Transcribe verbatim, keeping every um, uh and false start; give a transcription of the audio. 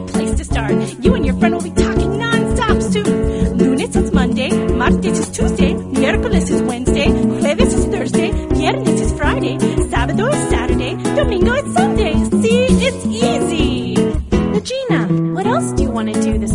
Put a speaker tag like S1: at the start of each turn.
S1: great place to start. You and your friend will be talking non-stop soon. Lunes is Monday, martes is Tuesday, miércoles is Wednesday, jueves is Thursday, viernes is Friday, sábado is Saturday, domingo is Sunday. See, it's easy.
S2: Regina, what else do you want to do this